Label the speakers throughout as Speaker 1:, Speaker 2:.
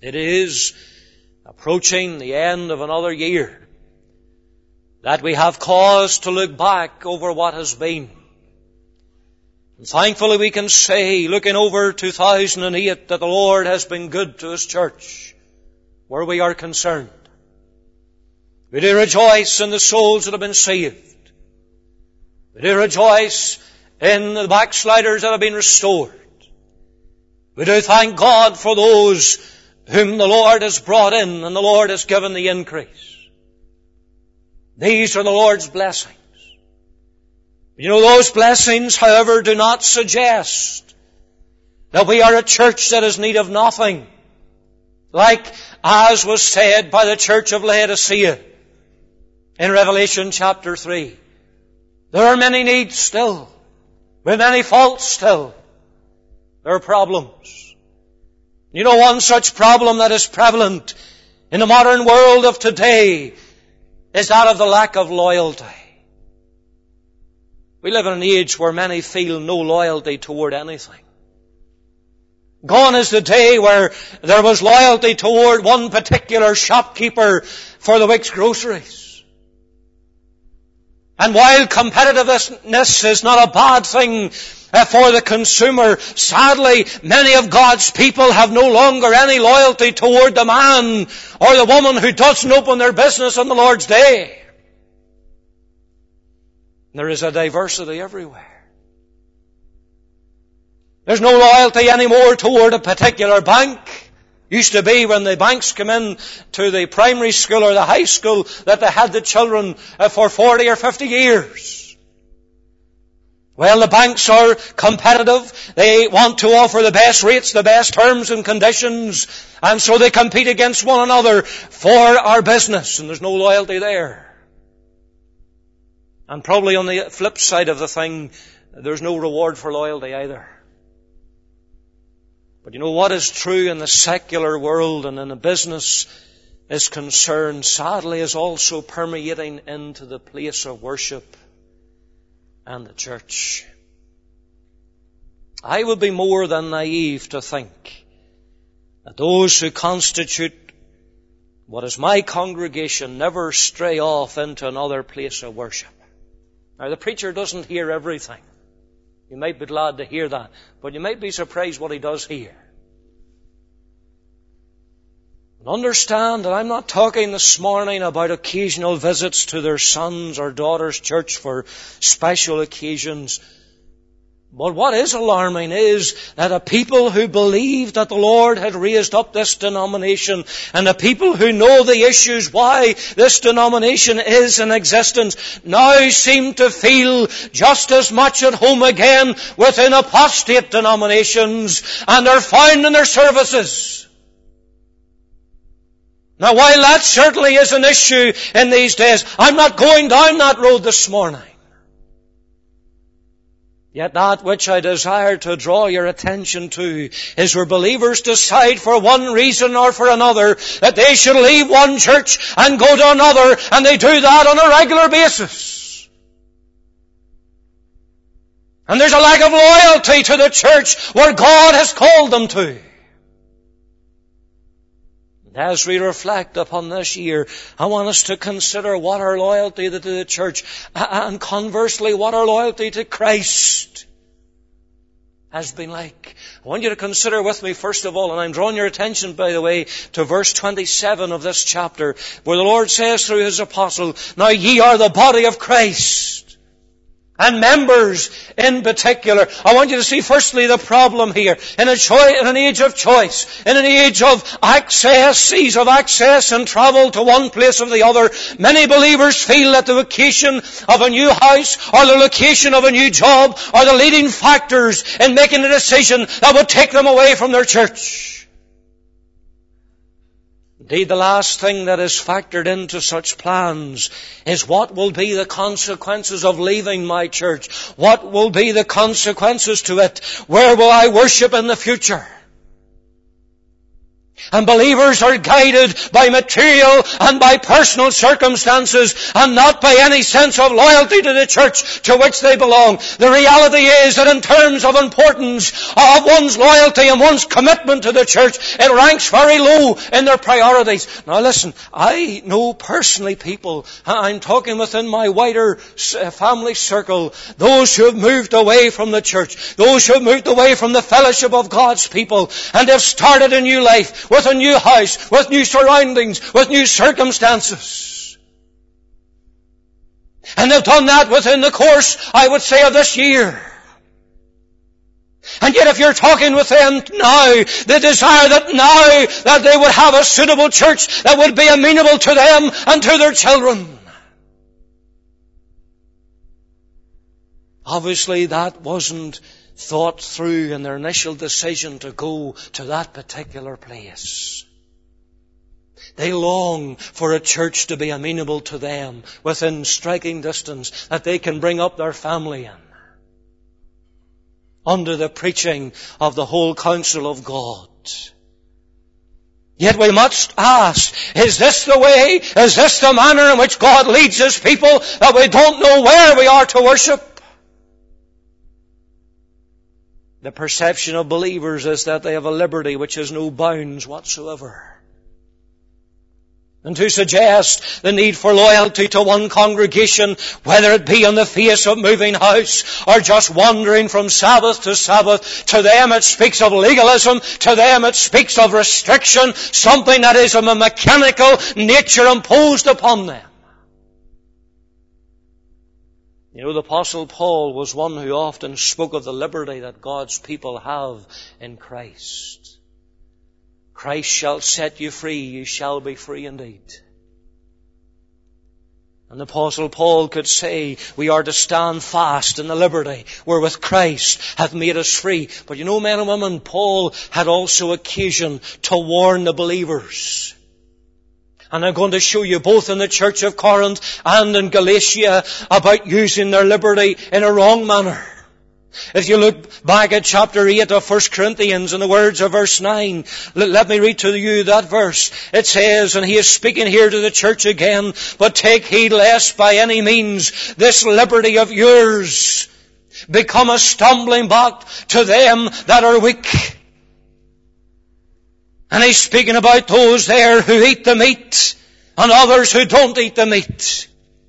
Speaker 1: It is approaching the end of another year that we have cause to look back over what has been. And thankfully we can say, looking over 2008, that the Lord has been good to His church where we are concerned. We do rejoice in the souls that have been saved. We do rejoice in the backsliders that have been restored. We do thank God for those whom the Lord has brought in and the Lord has given the increase. These are the Lord's blessings. You know, those blessings, however, do not suggest that we are a church that is in need of nothing. Like as was said by the church of Laodicea in Revelation chapter 3. There are many needs still, with many faults still. There are problems. You know, one such problem that is prevalent in the modern world of today is that of the lack of loyalty. We live in an age where many feel no loyalty toward anything. Gone is the day where there was loyalty toward one particular shopkeeper for the week's groceries. And while competitiveness is not a bad thing for the consumer, sadly, many of God's people have no longer any loyalty toward the man or the woman who doesn't open their business on the Lord's day. There is a diversity everywhere. There's no loyalty anymore toward a particular bank. Used to be when the banks come in to the primary school or the high school that they had the children for 40 or 50 years. Well, the banks are competitive. They want to offer the best rates, the best terms and conditions, and so they compete against one another for our business, and there's no loyalty there. And probably on the flip side of the thing, there's no reward for loyalty either. But you know what is true in the secular world and in the business is concerned, sadly, is also permeating into the place of worship and the church. I would be more than naive to think that those who constitute what is my congregation never stray off into another place of worship. Now, the preacher doesn't hear everything. You might be glad to hear that, but you might be surprised what he does hear. And understand that I'm not talking this morning about occasional visits to their sons' or daughters' church for special occasions. But what is alarming is that a people who believe that the Lord had raised up this denomination, and the people who know the issues why this denomination is in existence, now seem to feel just as much at home again within apostate denominations, and are found in their services. Now, while that certainly is an issue in these days, I'm not going down that road this morning. Yet that which I desire to draw your attention to is where believers decide for one reason or for another that they should leave one church and go to another, and they do that on a regular basis. And there's a lack of loyalty to the church where God has called them to. As we reflect upon this year, I want us to consider what our loyalty to the church, and conversely, what our loyalty to Christ has been like. I want you to consider with me, first of all, and I'm drawing your attention, by the way, to verse 27 of this chapter, where the Lord says through His apostle, "Now ye are the body of Christ, and members in particular." I want you to see firstly the problem here. In an age of choice, in an age of access, ease of access and travel to one place or the other, many believers feel that the location of a new house or the location of a new job are the leading factors in making a decision that would take them away from their church. Indeed, the last thing that is factored into such plans is what will be the consequences of leaving my church? What will be the consequences to it? Where will I worship in the future? And believers are guided by material and by personal circumstances and not by any sense of loyalty to the church to which they belong. The reality is that in terms of importance of one's loyalty and one's commitment to the church, it ranks very low in their priorities. Now listen, I know personally people, I'm talking within my wider family circle, those who have moved away from the church, those who have moved away from the fellowship of God's people and have started a new life with a new house, with new surroundings, with new circumstances. And they've done that within the course, I would say, of this year. And yet if you're talking with them now, they desire that now that they would have a suitable church that would be amenable to them and to their children. Obviously that wasn't thought through in their initial decision to go to that particular place. They long for a church to be amenable to them within striking distance, that they can bring up their family in under the preaching of the whole counsel of God. Yet we must ask, is this the way, is this the manner in which God leads His people, that we don't know where we are to worship? The perception of believers is that they have a liberty which has no bounds whatsoever. And to suggest the need for loyalty to one congregation, whether it be in the face of moving house or just wandering from Sabbath to Sabbath, to them it speaks of legalism, to them it speaks of restriction, something that is of a mechanical nature imposed upon them. You know, the Apostle Paul was one who often spoke of the liberty that God's people have in Christ. Christ shall set you free, you shall be free indeed. And the Apostle Paul could say, we are to stand fast in the liberty wherewith Christ hath made us free. But you know, men and women, Paul had also occasion to warn the believers. And I'm going to show you both in the church of Corinth and in Galatia about using their liberty in a wrong manner. If you look back at chapter 8 of 1 Corinthians and the words of verse 9, let me read to you that verse. It says, and he is speaking here to the church again, but take heed lest by any means this liberty of yours become a stumbling block to them that are weak. And he's speaking about those there who eat the meat and others who don't eat the meat.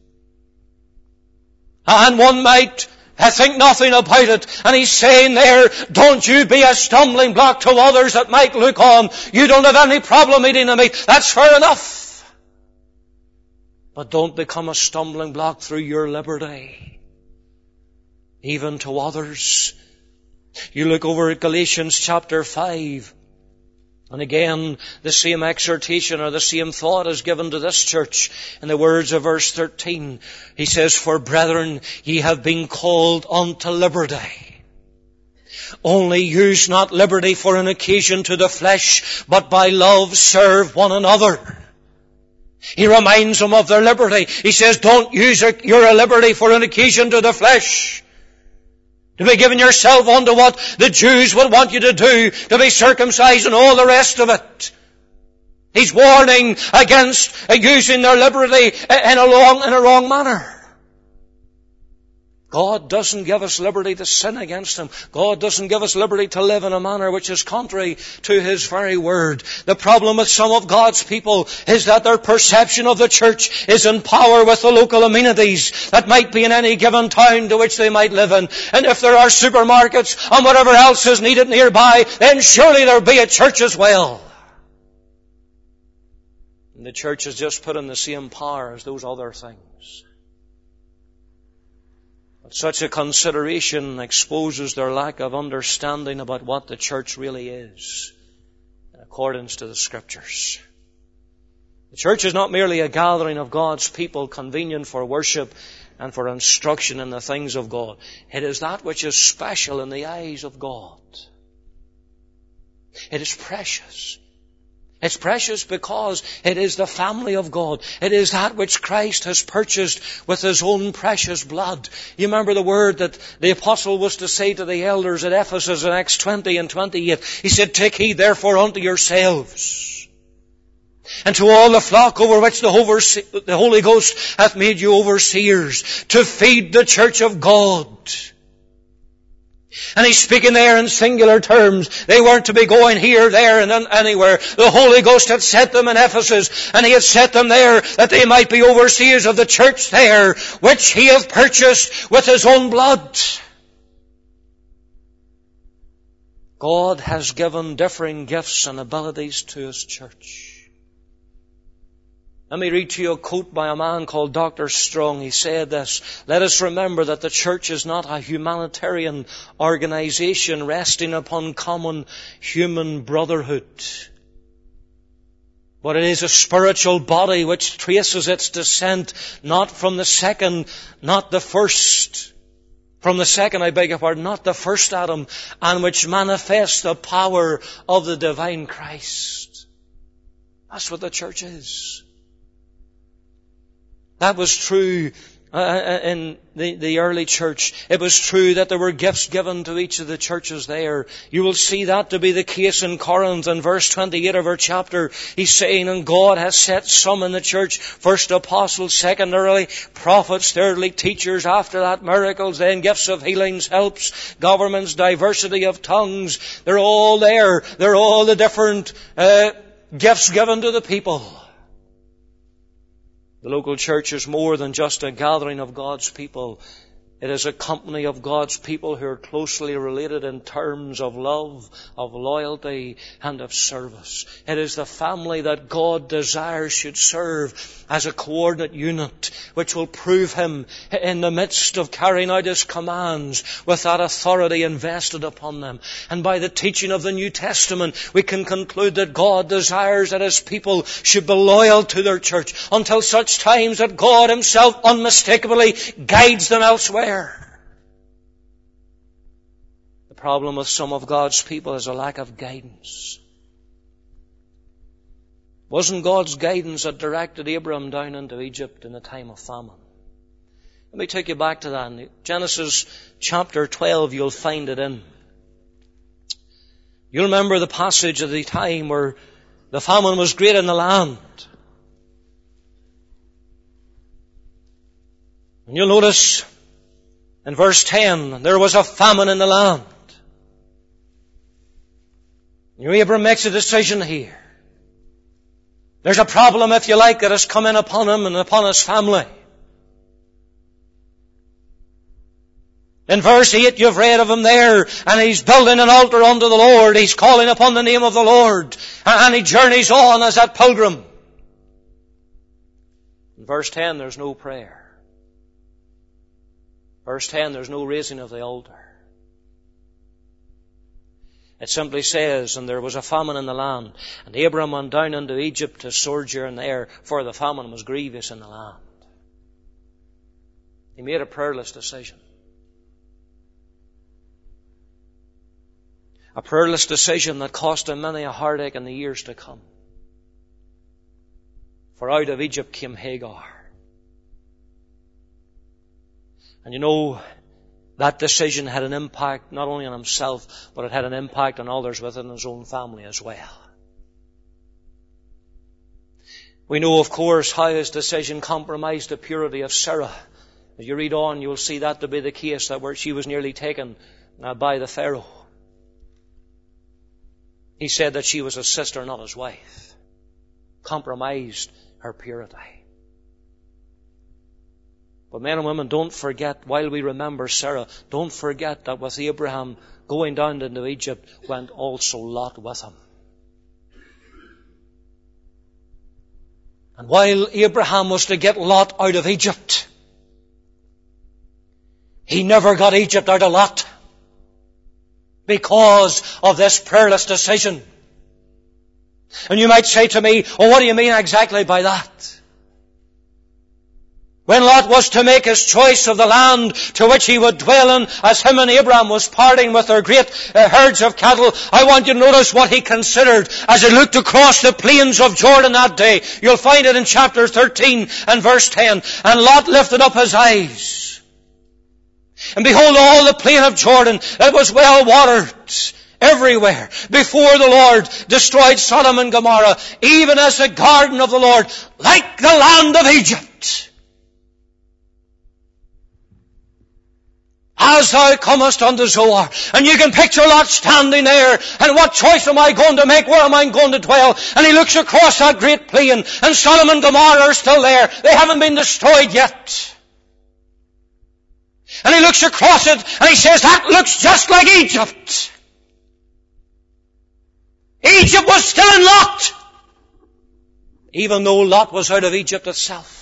Speaker 1: And one might think nothing about it. And he's saying there, don't you be a stumbling block to others that might look on. You don't have any problem eating the meat. That's fair enough. But don't become a stumbling block through your liberty, even to others. You look over at Galatians chapter 5. And again, the same exhortation or the same thought is given to this church in the words of verse 13. He says, for brethren, ye have been called unto liberty. Only use not liberty for an occasion to the flesh, but by love serve one another. He reminds them of their liberty. He says, don't use your liberty for an occasion to the flesh. To be giving yourself unto what the Jews would want you to do, to be circumcised and all the rest of it. He's warning against using their liberty in a wrong manner. God doesn't give us liberty to sin against Him. God doesn't give us liberty to live in a manner which is contrary to His very word. The problem with some of God's people is that their perception of the church is in power with the local amenities that might be in any given town to which they might live in. And if there are supermarkets and whatever else is needed nearby, then surely there'll be a church as well. And the church is just put in the same power as those other things. Such a consideration exposes their lack of understanding about what the church really is in accordance to the Scriptures. The church is not merely a gathering of God's people convenient for worship and for instruction in the things of God. It is that which is special in the eyes of God. It is precious. It's precious because it is the family of God. It is that which Christ has purchased with His own precious blood. You remember the word that the apostle was to say to the elders at Ephesus in Acts 20 and 28. He said, take heed therefore unto yourselves And to all the flock over which the Holy Ghost hath made you overseers, to feed the church of God. And he's speaking there in singular terms. They weren't to be going here, there, and anywhere. The Holy Ghost had set them in Ephesus, and he had set them there that they might be overseers of the church there, which he hath purchased with his own blood. God has given differing gifts and abilities to his church. Let me read to you a quote by a man called Dr. Strong. He said this: "Let us remember that the church is not a humanitarian organization resting upon common human brotherhood, but it is a spiritual body which traces its descent not from the second, not the first, from the second, not the first Adam, and which manifests the power of the divine Christ." That's what the church is. That was true in the early church. It was true that there were gifts given to each of the churches there. You will see that to be the case in Corinth. In verse 28 of our chapter, he's saying, "And God has set some in the church, first apostles, secondarily prophets, thirdly teachers, after that miracles, then gifts of healings, helps, governments, diversity of tongues." They're all there. They're all the different gifts given to the people. The local church is more than just a gathering of God's people. It is a company of God's people who are closely related in terms of love, of loyalty, and of service. It is the family that God desires should serve as a coordinate unit, which will prove Him in the midst of carrying out His commands with that authority invested upon them. And by the teaching of the New Testament, we can conclude that God desires that His people should be loyal to their church until such times that God Himself unmistakably guides them elsewhere. The problem with some of God's people is a lack of guidance. It wasn't God's guidance that directed Abram down into Egypt in a time of famine. Let me take you back to that. In Genesis chapter 12, you'll find it in. You'll remember the passage of the time where the famine was great in the land. And you'll notice in verse 10, there was a famine in the land. Abram makes a decision here. There's a problem, if you like, that has come in upon him and upon his family. In verse 8, you've read of him there, and he's building an altar unto the Lord. He's calling upon the name of the Lord, and he journeys on as that pilgrim. In verse 10, there's no prayer. Verse 10, there's no raising of the altar. It simply says, "And there was a famine in the land, and Abram went down into Egypt to sojourn there, for the famine was grievous in the land." He made a prayerless decision. A prayerless decision that cost him many a heartache in the years to come. For out of Egypt came Hagar. And you know, that decision had an impact not only on himself, but it had an impact on others within his own family as well. We know, of course, how his decision compromised the purity of Sarah. As you read on, you'll see that to be the case, that where she was nearly taken by the Pharaoh. He said that she was his sister, not his wife. Compromised her purity. But men and women, don't forget, while we remember Sarah, don't forget that with Abraham going down into Egypt went also Lot with him. And while Abraham was to get Lot out of Egypt, he never got Egypt out of Lot because of this prayerless decision. And you might say to me, "Oh, what do you mean exactly by that?" When Lot was to make his choice of the land to which he would dwell in, as him and Abraham was parting with their great herds of cattle, I want you to notice what he considered as he looked across the plains of Jordan that day. You'll find it in chapter 13 and verse 10. "And Lot lifted up his eyes, and behold, all the plain of Jordan, it was well watered, everywhere before the Lord destroyed Sodom and Gomorrah, even as the garden of the Lord, like the land of Egypt. As thou comest unto Zoar. And you can picture Lot standing there, and what choice am I going to make? Where am I going to dwell? And he looks across that great plain, and Sodom and Gomorrah are still there. They haven't been destroyed yet. And he looks across it, and he says, that looks just like Egypt. Egypt was still in Lot, even though Lot was out of Egypt itself.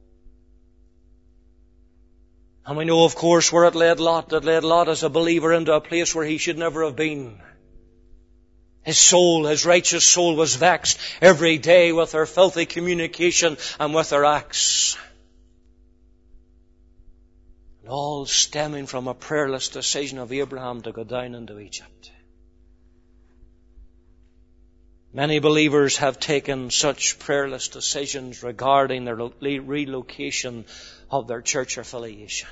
Speaker 1: And we know, of course, where it led Lot. It led Lot as a believer into a place where he should never have been. His soul, his righteous soul, was vexed every day with their filthy communication and with their acts. And all stemming from a prayerless decision of Abraham to go down into Egypt. Many believers have taken such prayerless decisions regarding their relocation of their church affiliation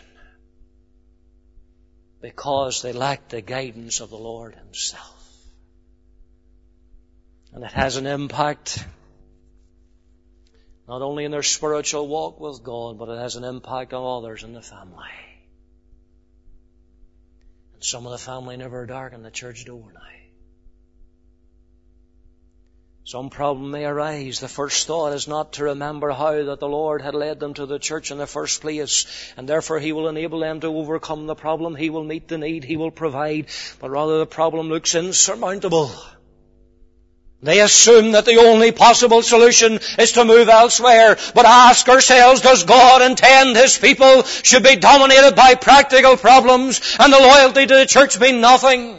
Speaker 1: because they lack the guidance of the Lord Himself. And it has an impact not only in their spiritual walk with God, but it has an impact on others in the family. And some of the family never darken the church door now. Some problem may arise. The first thought is not to remember how that the Lord had led them to the church in the first place, and therefore He will enable them to overcome the problem. He will meet the need. He will provide. But rather the problem looks insurmountable. They assume that the only possible solution is to move elsewhere. But ask ourselves, does God intend His people should be dominated by practical problems and the loyalty to the church mean nothing?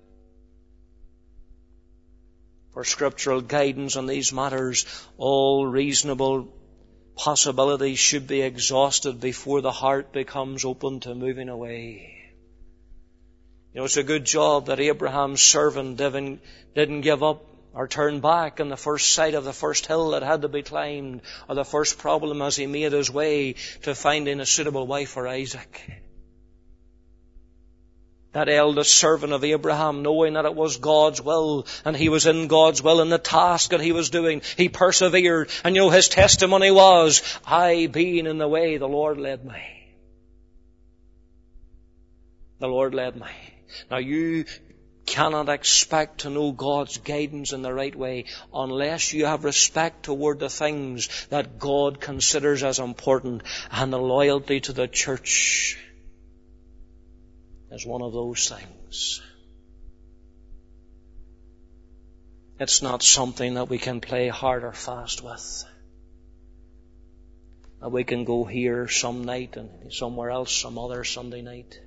Speaker 1: For scriptural guidance on these matters, all reasonable possibilities should be exhausted before the heart becomes open to moving away. You know, it's a good job that Abraham's servant didn't give up or turn back on the first sight of the first hill that had to be climbed, or the first problem as he made his way to finding a suitable wife for Isaac. That eldest servant of Abraham, knowing that it was God's will, and he was in God's will in the task that he was doing, he persevered. And you know, his testimony was, I being in the way, the Lord led me. The Lord led me. Now you cannot expect to know God's guidance in the right way unless you have respect toward the things that God considers as important, and the loyalty to the church is one of those things. It's not something that we can play hard or fast with. That we can go here some night and somewhere else some other Sunday night.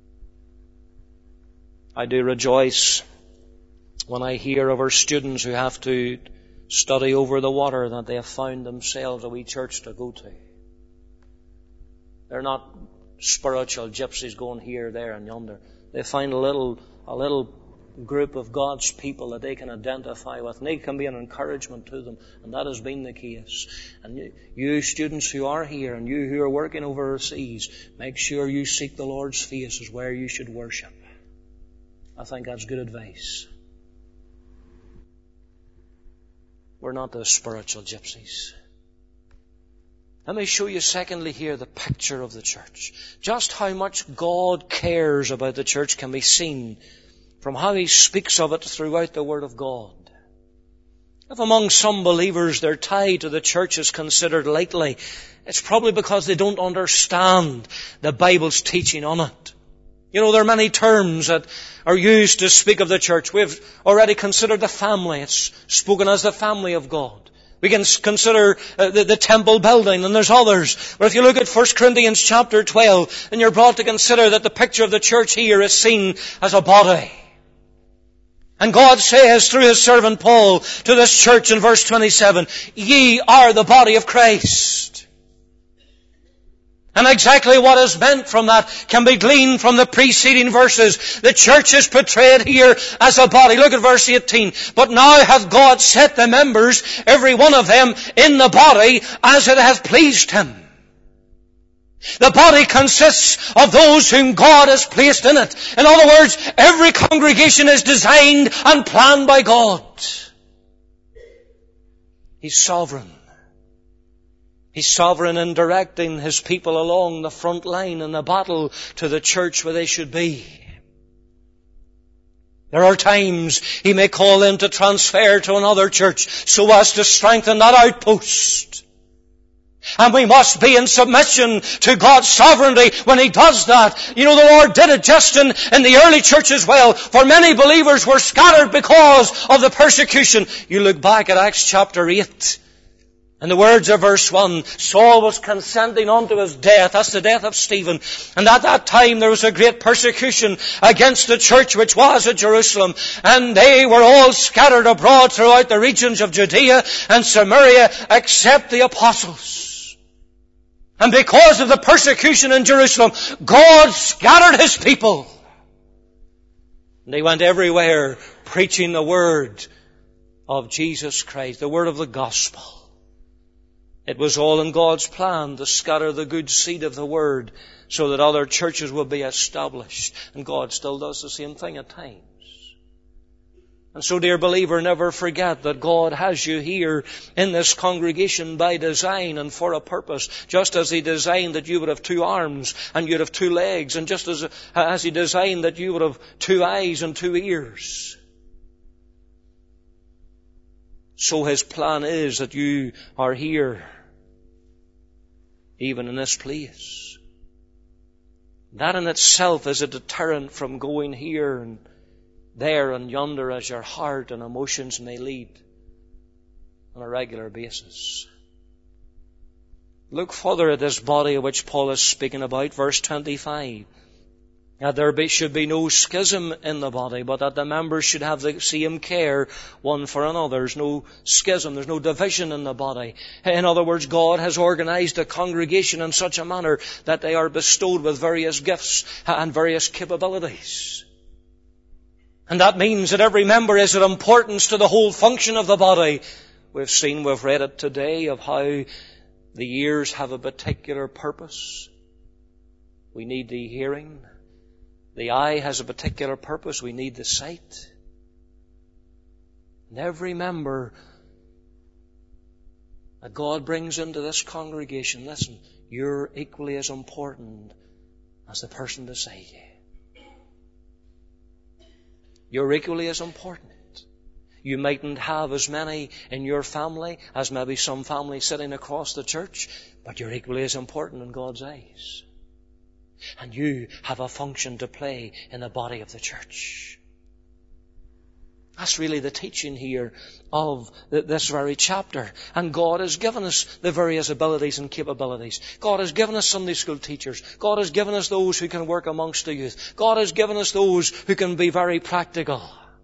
Speaker 1: I do rejoice when I hear of our students who have to study over the water that they have found themselves a wee church to go to. They're not spiritual gypsies going here, there and yonder. They find a little group of God's people that they can identify with, and they can be an encouragement to them, and that has been the case. And you students who are here and you who are working overseas, make sure you seek the Lord's face as where you should worship. I think that's good advice. We're not the spiritual gypsies. Let me show you secondly here the picture of the church. Just how much God cares about the church can be seen from how He speaks of it throughout the Word of God. If among some believers their tie to the church is considered lightly, it's probably because they don't understand the Bible's teaching on it. You know, there are many terms that are used to speak of the church. We've already considered the family. It's spoken as the family of God. We can consider the temple building, and there's others. But if you look at 1 Corinthians chapter 12, then you're brought to consider that the picture of the church here is seen as a body. And God says through His servant Paul to this church in verse 27, ye are the body of Christ. And exactly what is meant from that can be gleaned from the preceding verses. The church is portrayed here as a body. Look at verse 18. But now hath God set the members, every one of them, in the body as it hath pleased Him. The body consists of those whom God has placed in it. In other words, every congregation is designed and planned by God. He's sovereign. He's sovereign in directing His people along the front line in the battle to the church where they should be. There are times He may call them to transfer to another church so as to strengthen that outpost. And we must be in submission to God's sovereignty when He does that. You know, the Lord did it just in the early church as well. For many believers were scattered because of the persecution. You look back at Acts chapter 8. In the words of verse 1, Saul was consenting unto his death. That's the death of Stephen. And at that time there was a great persecution against the church which was at Jerusalem. And they were all scattered abroad throughout the regions of Judea and Samaria except the apostles. And because of the persecution in Jerusalem, God scattered His people. And they went everywhere preaching the word of Jesus Christ, the word of the gospel. It was all in God's plan to scatter the good seed of the word so that other churches will be established. And God still does the same thing at times. And so, dear believer, never forget that God has you here in this congregation by design and for a purpose. Just as He designed that you would have 2 arms and you'd have 2 legs, and just as He designed that you would have 2 eyes and 2 ears. So His plan is that you are here, even in this place. That in itself is a deterrent from going here and there and yonder as your heart and emotions may lead on a regular basis. Look further at this body of which Paul is speaking about, verse 25. That there should be no schism in the body, but that the members should have the same care one for another. There's no schism, there's no division in the body. In other words, God has organized a congregation in such a manner that they are bestowed with various gifts and various capabilities. And that means that every member is of importance to the whole function of the body. We've read it today of how the ears have a particular purpose. We need the hearing. The eye has a particular purpose. We need the sight. And every member that God brings into this congregation, listen, you're equally as important as the person beside you. You're equally as important. You mightn't have as many in your family as maybe some family sitting across the church, but you're equally as important in God's eyes. And you have a function to play in the body of the church. That's really the teaching here of this very chapter. And God has given us the various abilities and capabilities. God has given us Sunday school teachers. God has given us those who can work amongst the youth. God has given us those who can be very practical.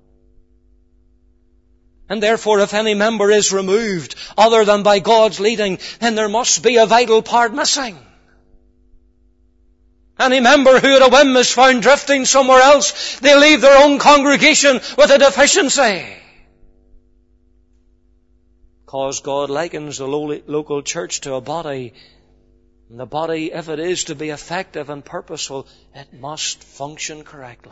Speaker 1: And therefore, if any member is removed other than by God's leading, then there must be a vital part missing. Any member who at a whim is found drifting somewhere else, they leave their own congregation with a deficiency. Because God likens the local church to a body. And the body, if it is to be effective and purposeful, it must function correctly.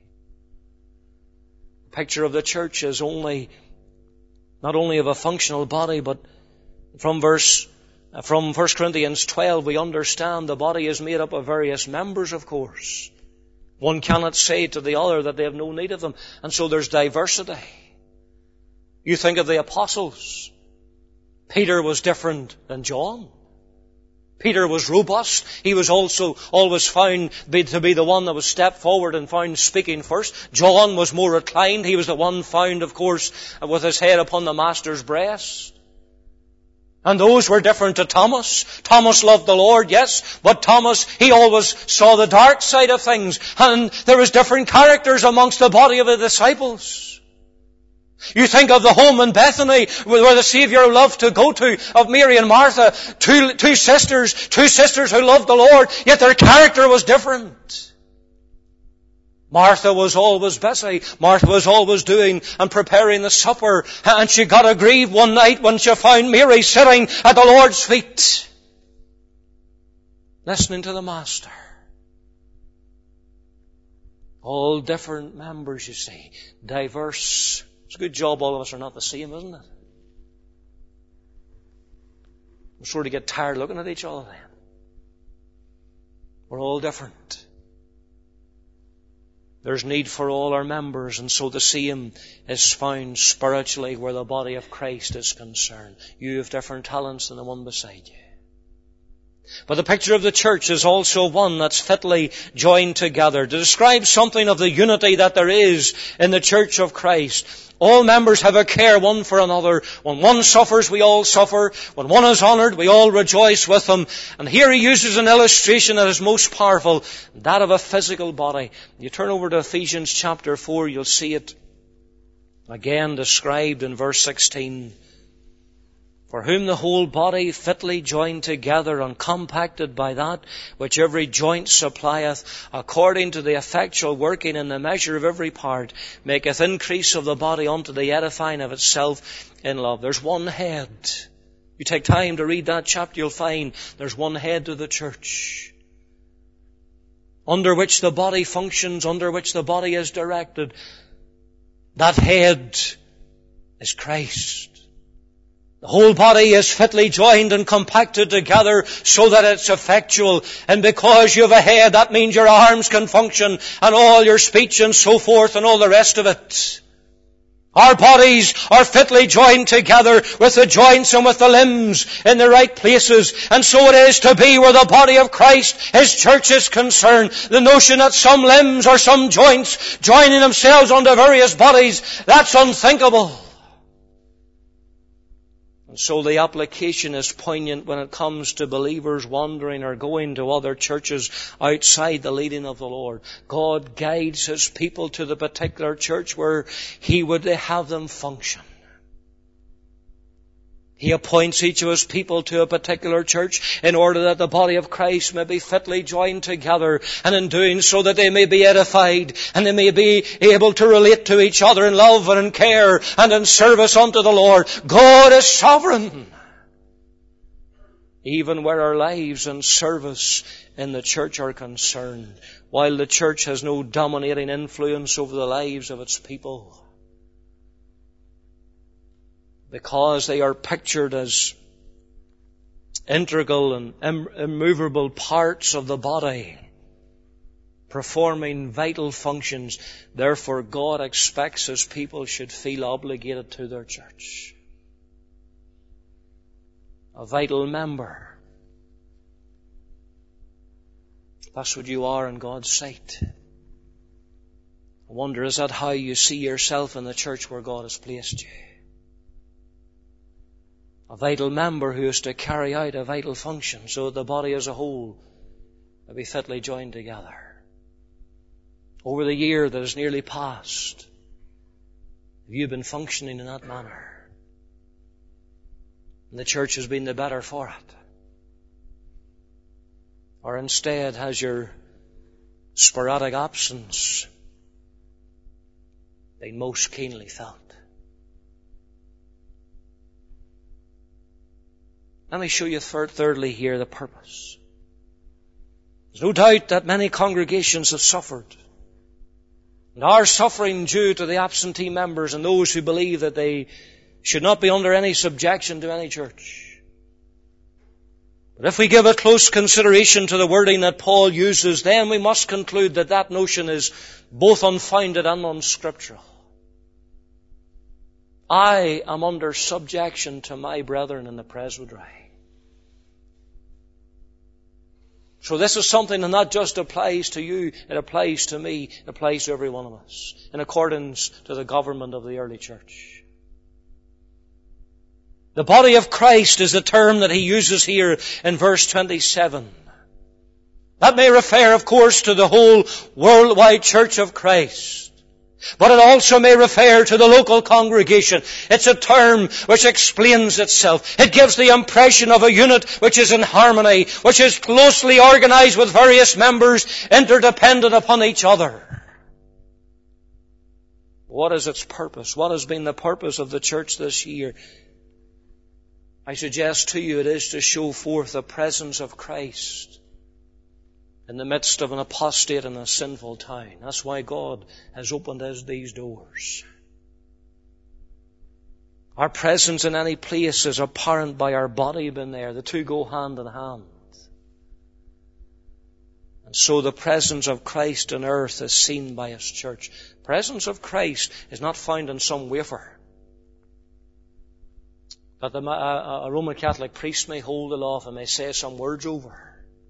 Speaker 1: The picture of the church is not only of a functional body, but from 1 Corinthians 12, we understand the body is made up of various members, of course. One cannot say to the other that they have no need of them. And so there's diversity. You think of the apostles. Peter was different than John. Peter was robust. He was also always found to be the one that was stepped forward and found speaking first. John was more reclined. He was the one found, of course, with his head upon the Master's breast. And those were different to Thomas. Thomas loved the Lord, yes, but Thomas, he always saw the dark side of things. And there was different characters amongst the body of the disciples. You think of the home in Bethany where the Savior loved to go to, of Mary and Martha, two sisters who loved the Lord, yet their character was different. Martha was always busy. Martha was always doing and preparing the supper. And she got aggrieved one night when she found Mary sitting at the Lord's feet. listening to the Master. All different members, you see. Diverse. It's a good job all of us are not the same, isn't it? We sort of get tired looking at each other then. We're all different. There's need for all our members, and so the same is found spiritually where the body of Christ is concerned. You have different talents than the one beside you. But the picture of the church is also one that's fitly joined together to describe something of the unity that there is in the church of Christ. All members have a care one for another. When one suffers, we all suffer. When one is honoured, we all rejoice with them. And here he uses an illustration that is most powerful, that of a physical body. You turn over to Ephesians chapter 4, you'll see it again described in verse 16. For whom the whole body fitly joined together and compacted by that which every joint supplieth, according to the effectual working in the measure of every part, maketh increase of the body unto the edifying of itself in love. There's one head. You take time to read that chapter, you'll find there's one head to the church, under which the body functions, under which the body is directed. That head is Christ. The whole body is fitly joined and compacted together so that it's effectual. And because you have a head, that means your arms can function and all your speech and so forth and all the rest of it. Our bodies are fitly joined together with the joints and with the limbs in the right places. And so it is to be where the body of Christ, His church, is concerned. The notion that some limbs or some joints joining themselves onto various bodies, that's unthinkable. And so the application is poignant when it comes to believers wandering or going to other churches outside the leading of the Lord. God guides His people to the particular church where He would have them function. He appoints each of His people to a particular church in order that the body of Christ may be fitly joined together, and in doing so that they may be edified and they may be able to relate to each other in love and in care and in service unto the Lord. God is sovereign. Even where our lives and service in the church are concerned, while the church has no dominating influence over the lives of its people, because they are pictured as integral and immovable parts of the body, performing vital functions. Therefore, God expects His people should feel obligated to their church. A vital member. That's what you are in God's sight. I wonder, is that how you see yourself in the church where God has placed you? A vital member who is to carry out a vital function so that the body as a whole may be fitly joined together. Over the year that is nearly past, have you been functioning in that manner? And the church has been the better for it? Or instead has your sporadic absence been most keenly felt? Let me show you thirdly here the purpose. There's no doubt that many congregations have suffered and are suffering due to the absentee members and those who believe that they should not be under any subjection to any church. But if we give a close consideration to the wording that Paul uses, then we must conclude that that notion is both unfounded and unscriptural. I am under subjection to my brethren in the presbytery. So this is something that not just applies to you, it applies to me, it applies to every one of us, in accordance to the government of the early church. The body of Christ is the term that he uses here in verse 27. That may refer, of course, to the whole worldwide church of Christ. But it also may refer to the local congregation. It's a term which explains itself. It gives the impression of a unit which is in harmony, which is closely organized with various members, interdependent upon each other. What is its purpose? What has been the purpose of the church this year? I suggest to you it is to show forth the presence of Christ in the midst of an apostate and a sinful town. That's why God has opened us these doors. Our presence in any place is apparent by our body being there. The two go hand in hand. And so the presence of Christ on earth is seen by His church. The presence of Christ is not found in some wafer that a Roman Catholic priest may hold aloft and may say some words over.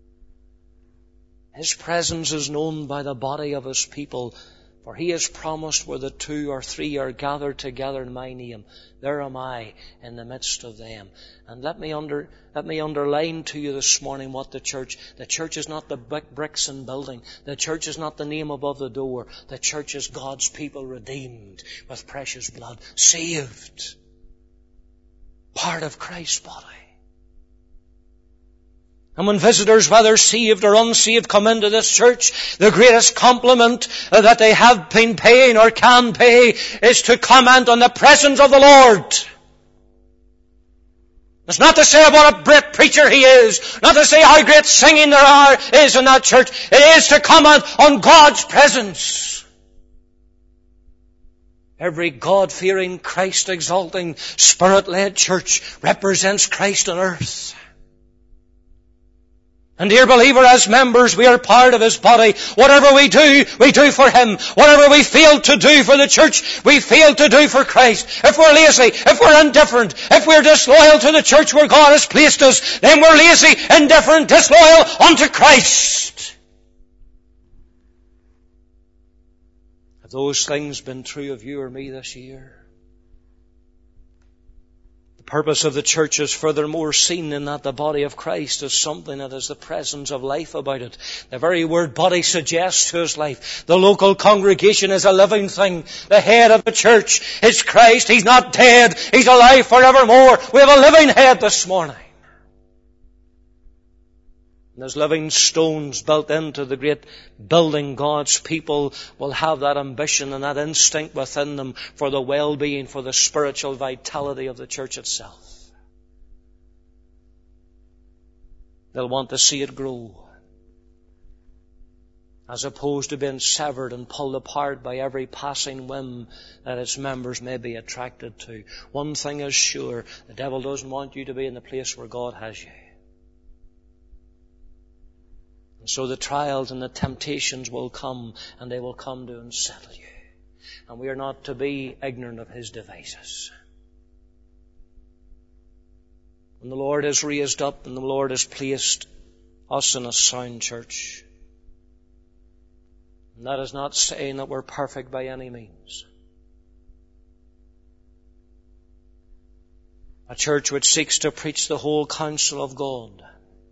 Speaker 1: His presence is known by the body of His people, for He has promised where the 2 or 3 are gathered together in my name, there am I in the midst of them. And let me underline to you this morning what the church is not the bricks and building. The church is not the name above the door. The church is God's people redeemed with precious blood, saved, part of Christ's body. And when visitors, whether saved or unsaved, come into this church, the greatest compliment that they have been paying or can pay is to comment on the presence of the Lord. It's not to say what a great preacher he is, not to say how great singing there is in that church. It is to comment on God's presence. Every God-fearing, Christ-exalting, Spirit-led church represents Christ on earth. And dear believer, as members, we are part of His body. Whatever we do for Him. Whatever we fail to do for the church, we fail to do for Christ. If we're lazy, if we're indifferent, if we're disloyal to the church where God has placed us, then we're lazy, indifferent, disloyal unto Christ. Have those things been true of you or me this year? The purpose of the church is furthermore seen in that the body of Christ is something that has the presence of life about it. The very word body suggests to us life. The local congregation is a living thing. The head of the church is Christ. He's not dead. He's alive forevermore. We have a living head this morning. And as living stones built into the great building, God's people will have that ambition and that instinct within them for the well-being, for the spiritual vitality of the church itself. They'll want to see it grow, as opposed to being severed and pulled apart by every passing whim that its members may be attracted to. One thing is sure, the devil doesn't want you to be in the place where God has you. And so the trials and the temptations will come, and they will come to unsettle you. And we are not to be ignorant of His devices. When the Lord has raised up and the Lord has placed us in a sound church, and that is not saying that we're perfect by any means. A church which seeks to preach the whole counsel of God.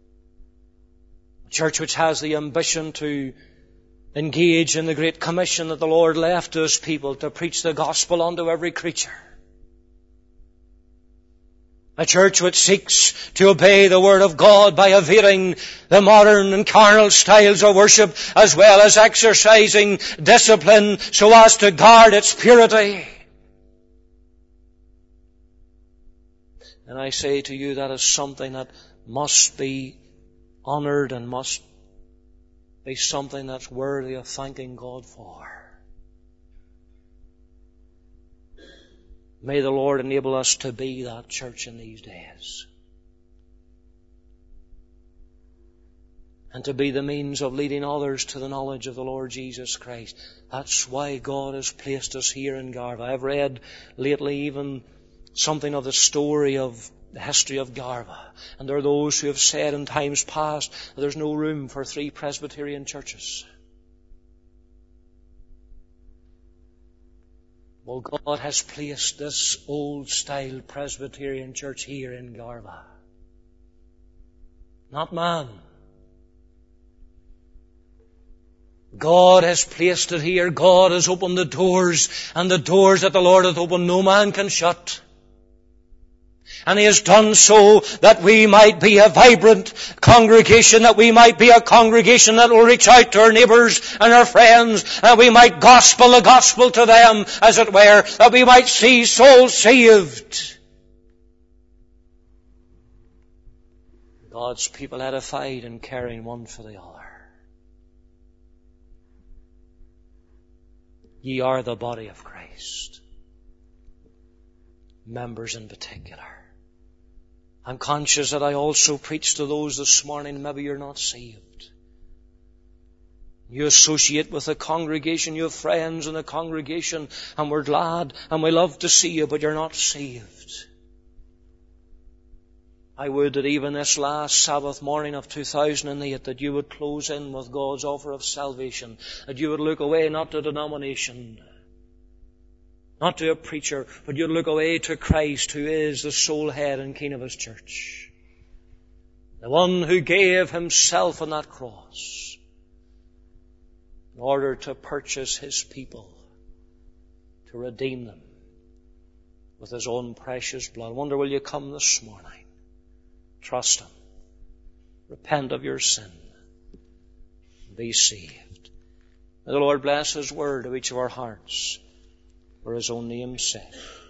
Speaker 1: A church which has the ambition to engage in the great commission that the Lord left to His people to preach the gospel unto every creature. A church which seeks to obey the Word of God by evading the modern and carnal styles of worship, as well as exercising discipline so as to guard its purity. And I say to you, that is something that must be honoured and must be something that's worthy of thanking God for. May the Lord enable us to be that church in these days, and to be the means of leading others to the knowledge of the Lord Jesus Christ. That's why God has placed us here in Garva. I've read lately even something of the story of the history of Garva. And there are those who have said in times past that there's no room for 3 Presbyterian churches. Well, God has placed this old-style Presbyterian church here in Garva. Not man. God has placed it here. God has opened the doors, and the doors that the Lord hath opened no man can shut. And He has done so that we might be a vibrant congregation, that we might be a congregation that will reach out to our neighbours and our friends, and we might gospel the gospel to them, as it were, that we might see souls saved. God's people edified and caring one for the other. Ye are the body of Christ. Members in particular. I'm conscious that I also preach to those this morning, maybe you're not saved. You associate with the congregation, you have friends in the congregation, and we're glad and we love to see you, but you're not saved. I would that even this last Sabbath morning of 2008 that you would close in with God's offer of salvation, that you would look away not to denomination, not to a preacher, but you'd look away to Christ, who is the sole head and king of His church. The one who gave Himself on that cross in order to purchase His people, to redeem them with His own precious blood. I wonder, will you come this morning? Trust Him. Repent of your sin. Be saved. May the Lord bless His word to each of our hearts for His own name's sake.